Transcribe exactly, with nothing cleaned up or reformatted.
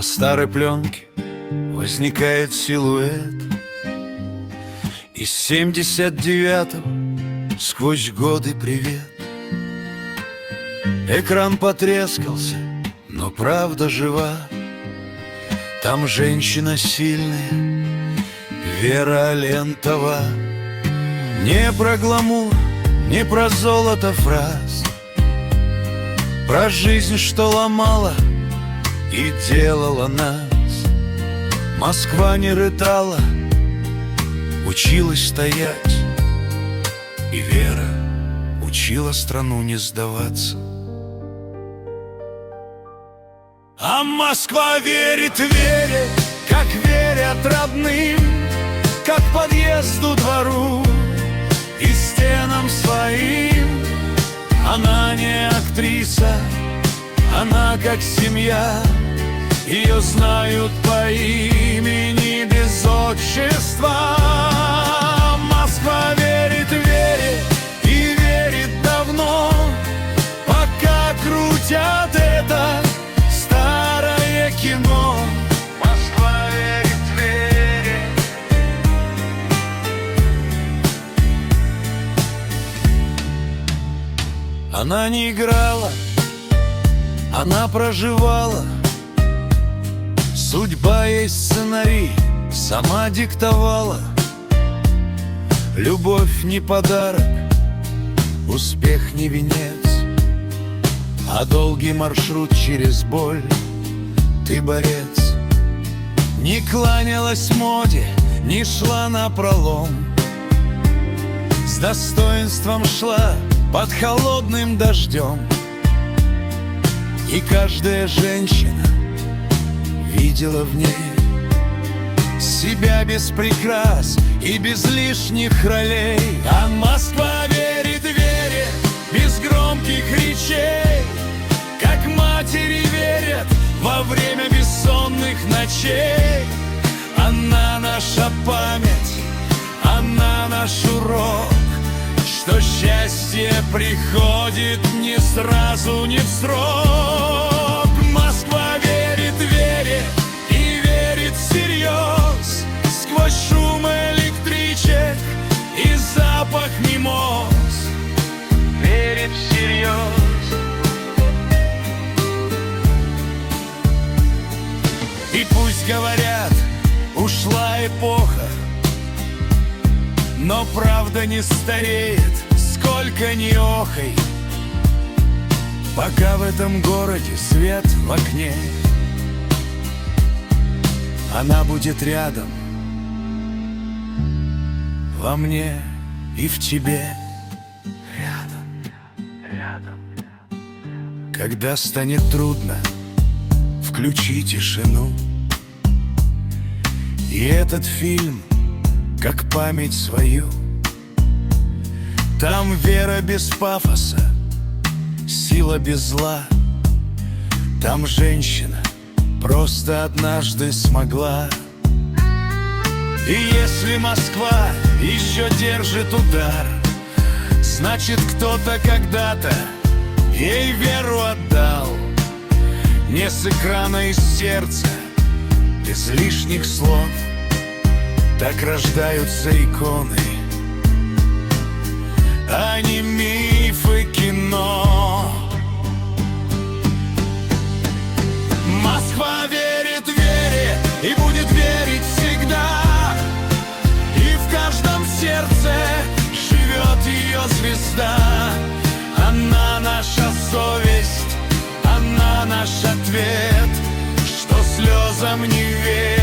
На старой пленке возникает силуэт из семьдесят девятого, сквозь годы привет. Экран потрескался, но правда жива. Там женщина сильная, Вера Алентова. Не про гламур, не про золото фраз, про жизнь, что ломала и делала нас. Москва не рыдала, училась стоять, и Вера учила страну не сдаваться. А Москва верит Вере, как верят родным, как подъезду, двору и стенам своим. Она не актриса, она как семья, ее знают по имени без отчества. Москва верит Вере и верит давно, пока крутят это старое кино. Москва верит Вере. Она не играла, она проживала. Судьба ей сценарий сама диктовала. Любовь не подарок, успех не венец, а долгий маршрут через боль. Ты борец. Не кланялась моде, не шла напролом, с достоинством шла под холодным дождем. И каждая женщина видела в ней себя без прикрас и без лишних ролей. А Москва верит Вере без громких речей, как матери верят во время бессонных ночей. Она наша память, она наш урок, что счастье приходит не сразу, не в срок. Москва верит Вере и верит всерьез, сквозь шум электричек и запах мимоз. Верит всерьез. И пусть говорят, ушла эпоха, но правда не стареет, сколько ни охай, пока в этом городе свет в окне. Она будет рядом, во мне и в тебе. Рядом, рядом. Когда станет трудно, включи тишину, и этот фильм как память свою. Там вера без пафоса, сила без зла. Там женщина просто однажды смогла. И если Москва еще держит удар, значит, кто-то когда-то ей веру отдал. Не с экрана, из сердца, без лишних слов. Так рождаются иконы, а не мифы кино. Москва верит Вере и будет верить всегда, и в каждом сердце живет ее звезда. Она наша совесть, она наш ответ, что слезам не верит.